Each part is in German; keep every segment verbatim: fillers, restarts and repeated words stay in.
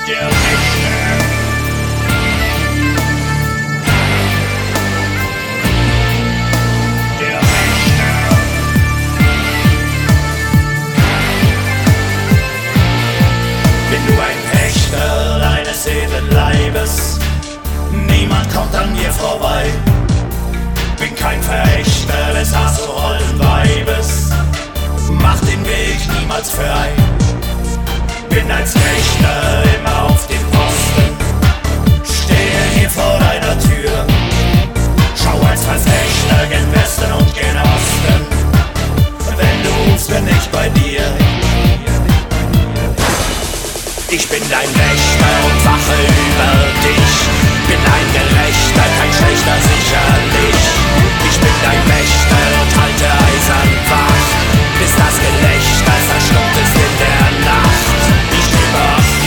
Der Wächter. Der Wächter. Bin nur ein Wächter deines Seelenleibes, niemand kommt an mir vorbei. Bin kein Verächter des asoholden Weibes, mach den Weg niemals frei. Bin als Wächter immer auf dem Posten, stehe hier vor deiner Tür. Schau als Verächter gen Westen und gen Osten, wenn du rufst, bin ich bei dir. Ich bin dein Wächter und wache über dich, bin ein Gerechter, kein Schlechter sicherlich. Ich bin dein Wächter und halte eisern wach, bis das Gelächter verstummt ist in der Nacht. Ich gebe Acht,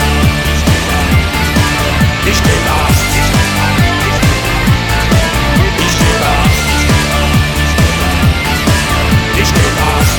ich gebe Acht, ich gebe Acht, ich gebe Acht.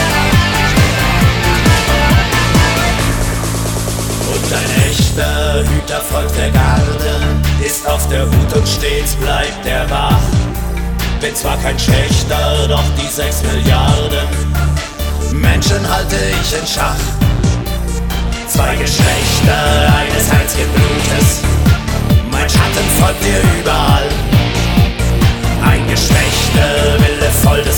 Und ein echter Hüter folgt der Garde, ist auf der Hut und stets bleibt er wach. Bin zwar kein Schächter, doch die sechs Milliarden Menschen halte ich in Schach. Zwei Geschlechter eines einzigen Blutes, mein Schatten folgt dir überall. Ein Geschlechter Wille voll des